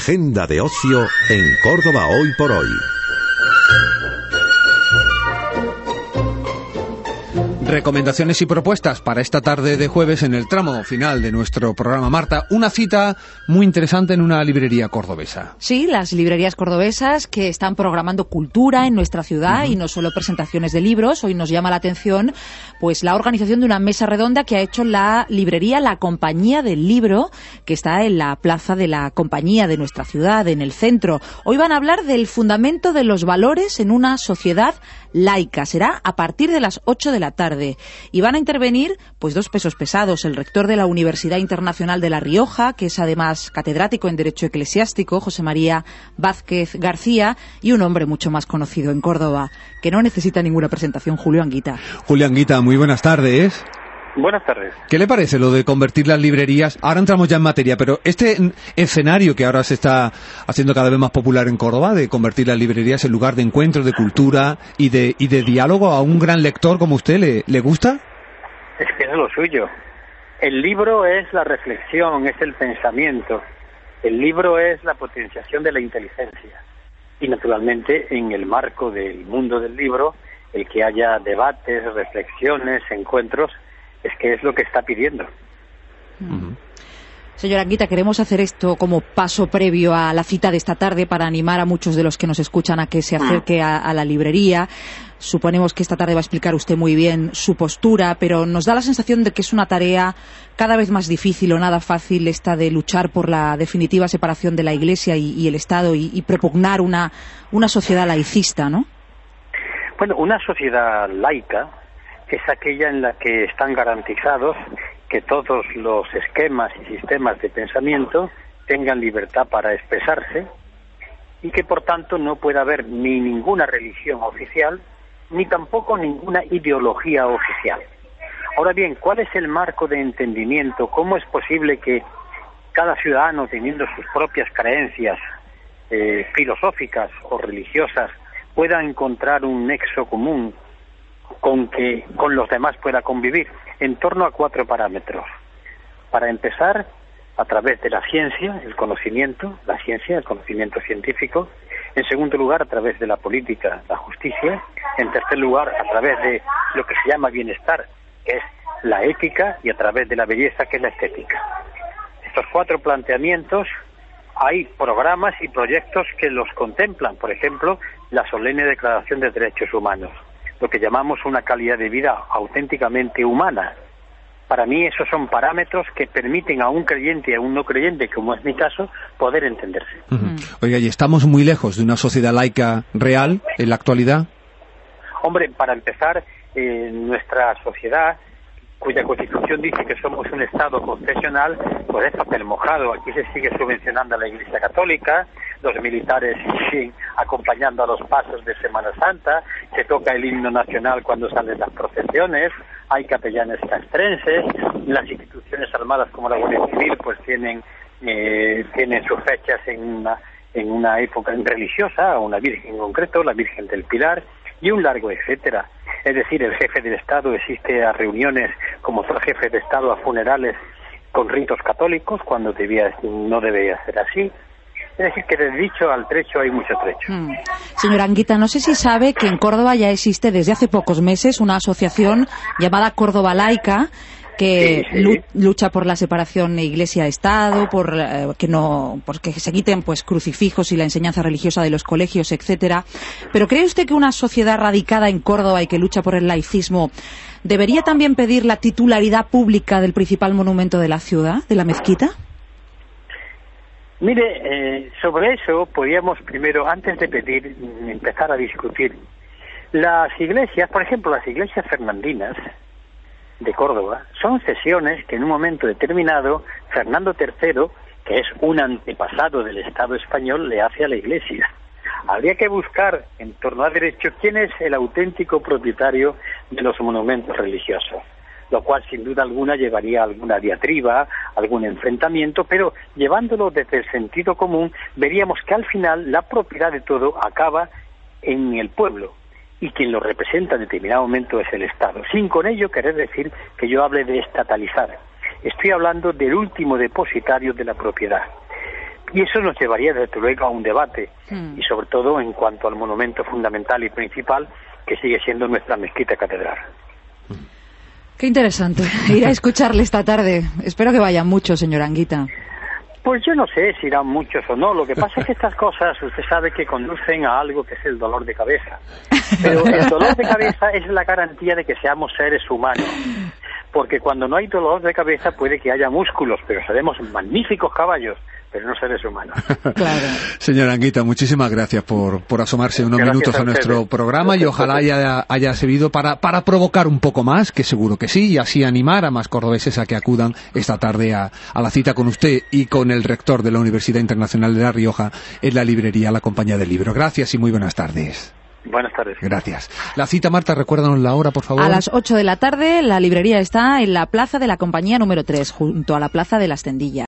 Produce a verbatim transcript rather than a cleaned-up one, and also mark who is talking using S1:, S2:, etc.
S1: Agenda de ocio en Córdoba Hoy por Hoy.
S2: Recomendaciones y propuestas para esta tarde de jueves en el tramo final de nuestro programa. Marta, una cita muy interesante en una librería cordobesa.
S3: Sí, las librerías cordobesas que están programando cultura en nuestra ciudad, uh-huh. y no solo presentaciones de libros. Hoy nos llama la atención pues la organización de una mesa redonda que ha hecho la librería La Compañía del Libro, que está en la plaza de la Compañía de nuestra ciudad, en el centro. Hoy van a hablar del fundamento de los valores en una sociedad laica. Será a partir de las ocho de la tarde. Y van a intervenir pues dos pesos pesados: el rector de la Universidad Internacional de La Rioja, que es además catedrático en Derecho Eclesiástico, José María Vázquez García, y un hombre mucho más conocido en Córdoba, que no necesita ninguna presentación, Julio Anguita.
S2: Julio Anguita, muy buenas tardes.
S4: Buenas tardes.
S2: ¿Qué le parece lo de convertir las librerías? Ahora entramos ya en materia, pero este escenario que ahora se está haciendo cada vez más popular en Córdoba, de convertir las librerías en lugar de encuentro, de cultura y de y de diálogo a un gran lector como usted, ¿le, le gusta?
S4: Es que es lo suyo. El libro es la reflexión, es el pensamiento. El libro es la potenciación de la inteligencia. Y naturalmente, en el marco del mundo del libro, el que haya debates, reflexiones, encuentros, es que es lo que está pidiendo.
S3: Uh-huh. Señora Anguita, queremos hacer esto como paso previo a la cita de esta tarde para animar a muchos de los que nos escuchan a que se acerque a, a la librería. Suponemos que esta tarde va a explicar usted muy bien su postura, pero nos da la sensación de que es una tarea cada vez más difícil o nada fácil esta de luchar por la definitiva separación de la Iglesia y, y el Estado y, y propugnar una, una sociedad laicista, ¿no?
S4: Bueno, una sociedad laica es aquella en la que están garantizados que todos los esquemas y sistemas de pensamiento tengan libertad para expresarse y que por tanto no pueda haber ni ninguna religión oficial ni tampoco ninguna ideología oficial. Ahora bien, ¿cuál es el marco de entendimiento? ¿Cómo es posible que cada ciudadano, teniendo sus propias creencias eh, filosóficas o religiosas, pueda encontrar un nexo común con que con los demás pueda convivir en torno a cuatro parámetros? Para empezar, a través de la ciencia, el conocimiento, la ciencia, el conocimiento científico. En segundo lugar, a través de la política, la justicia. En tercer lugar, a través de lo que se llama bienestar, que es la ética, y a través de la belleza, que es la estética. Estos cuatro planteamientos, hay programas y proyectos que los contemplan. Por ejemplo, la solemne Declaración de Derechos Humanos, lo que llamamos una calidad de vida auténticamente humana. Para mí esos son parámetros que permiten a un creyente y a un no creyente, como es mi caso, poder entenderse.
S2: Uh-huh. Oiga, ¿y estamos muy lejos de una sociedad laica real en la actualidad?
S4: Hombre, para empezar, eh, nuestra sociedad, cuya Constitución dice que somos un Estado confesional, pues es papel mojado. Aquí se sigue subvencionando a la Iglesia Católica, los militares siguen acompañando a los pasos de Semana Santa, se toca el himno nacional cuando salen las procesiones, hay capellanes castrenses, las instituciones armadas como la Guardia Civil pues tienen eh, tienen sus fechas en una, en una época religiosa, una virgen en concreto, la Virgen del Pilar, y un largo etcétera. Es decir, el jefe del Estado asiste a reuniones como otro jefe de Estado a funerales con ritos católicos, cuando debía, no debía ser así. Es decir, que del dicho al trecho hay mucho trecho.
S3: Mm. Señora Anguita, no sé si sabe que en Córdoba ya existe desde hace pocos meses una asociación llamada Córdoba Laica, que sí, sí. lucha por la separación Iglesia-Estado, por eh, que no, por que se quiten pues crucifijos y la enseñanza religiosa de los colegios, etcétera. Pero ¿cree usted que una sociedad radicada en Córdoba y que lucha por el laicismo debería también pedir la titularidad pública del principal monumento de la ciudad, de la mezquita?
S4: Mire, eh, sobre eso podríamos primero, antes de pedir, empezar a discutir. Las iglesias, por ejemplo, las iglesias fernandinas de Córdoba, son cesiones que en un momento determinado Fernando tercero, que es un antepasado del Estado español, le hace a la Iglesia. Habría que buscar en torno a derecho quién es el auténtico propietario de los monumentos religiosos, lo cual sin duda alguna llevaría a alguna diatriba, algún enfrentamiento, pero llevándolo desde el sentido común, veríamos que al final la propiedad de todo acaba en el pueblo, y quien lo representa en determinado momento es el Estado, sin con ello querer decir que yo hable de estatalizar. Estoy hablando del último depositario de la propiedad. Y eso nos llevaría desde luego a un debate,
S3: Mm.
S4: y sobre todo en cuanto al monumento fundamental y principal, que sigue siendo nuestra mezquita catedral.
S3: Qué interesante. Ir a escucharle esta tarde. Espero que vayan muchos, señor Anguita.
S4: Pues yo no sé si irán muchos o no. Lo que pasa es que estas cosas, usted sabe que conducen a algo que es el dolor de cabeza. Pero el dolor de cabeza es la garantía de que seamos seres humanos. Porque cuando no hay dolor de cabeza puede que haya músculos, pero seremos magníficos caballos, pero no seres humanos.
S3: Claro.
S2: Señor Anguita, muchísimas gracias por, por asomarse unos
S4: Gracias
S2: minutos a,
S4: a
S2: nuestro
S4: ustedes.
S2: programa y ojalá haya, haya servido para, para provocar un poco más, que seguro que sí, y así animar a más cordobeses a que acudan esta tarde a, a la cita con usted y con el rector de la Universidad Internacional de La Rioja en la librería La Compañía del Libro. Gracias y muy buenas tardes.
S4: Buenas tardes.
S2: Gracias. La cita, Marta, recuérdanos la hora, por favor.
S3: A las ocho de la tarde la librería está en la plaza de la Compañía número tres, junto a la plaza de las Tendillas.